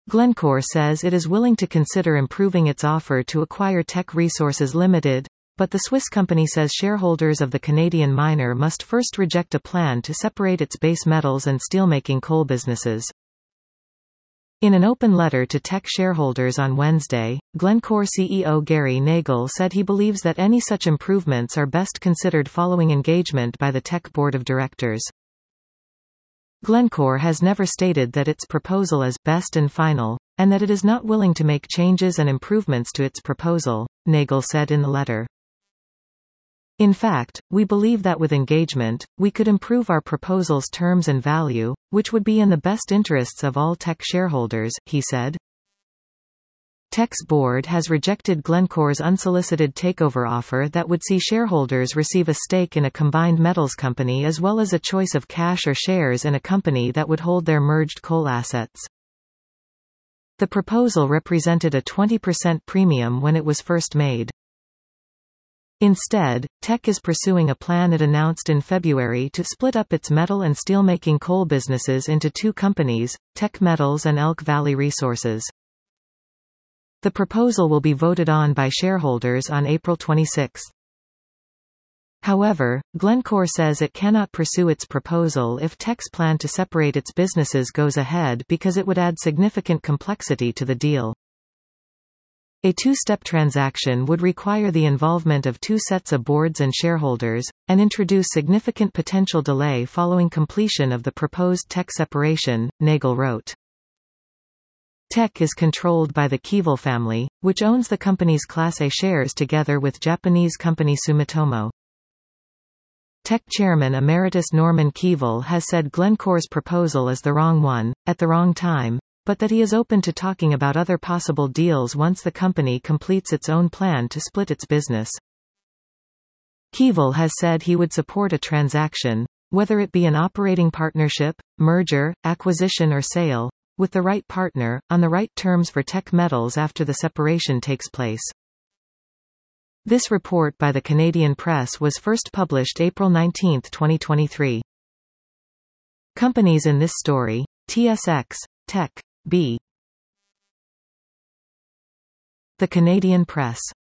Glencore says it is willing to consider improving its offer to acquire Teck Resources Limited, but the Swiss company says shareholders of the Canadian miner must first reject a plan to separate its base metals and steelmaking coal businesses. In an open letter to Teck shareholders on Wednesday, Glencore CEO Gary Nagle said he believes that any such improvements are best considered following engagement by the Teck board of directors. Glencore has never stated that its proposal is best and final, and that it is not willing to make changes and improvements to its proposal, Nagle said in the letter. In fact, we believe that with engagement, we could improve our proposal's terms and value, which would be in the best interests of all Teck shareholders, he said. Teck's board has rejected Glencore's unsolicited takeover offer that would see shareholders receive a stake in a combined metals company as well as a choice of cash or shares in a company that would hold their merged coal assets. The proposal represented a 20% premium when it was first made. Instead, Teck is pursuing a plan it announced in February to split up its metal and steelmaking coal businesses into two companies, Teck Metals and Elk Valley Resources. The proposal will be voted on by shareholders on April 26. However, Glencore says it cannot pursue its proposal if Teck's plan to separate its businesses goes ahead because it would add significant complexity to the deal. A two-step transaction would require the involvement of two sets of boards and shareholders, and introduce significant potential delay following completion of the proposed Teck separation, Nagle wrote. Teck is controlled by the Keevil family, which owns the company's Class A shares together with Japanese company Sumitomo. Teck chairman emeritus Norman Keevil has said Glencore's proposal is the wrong one, at the wrong time, but that he is open to talking about other possible deals once the company completes its own plan to split its business. Keevil has said he would support a transaction, whether it be an operating partnership, merger, acquisition or sale, with the right partner, on the right terms for Teck Metals after the separation takes place. This report by the Canadian Press was first published April 19, 2023. Companies in this story: TSX, Teck, B. The Canadian Press.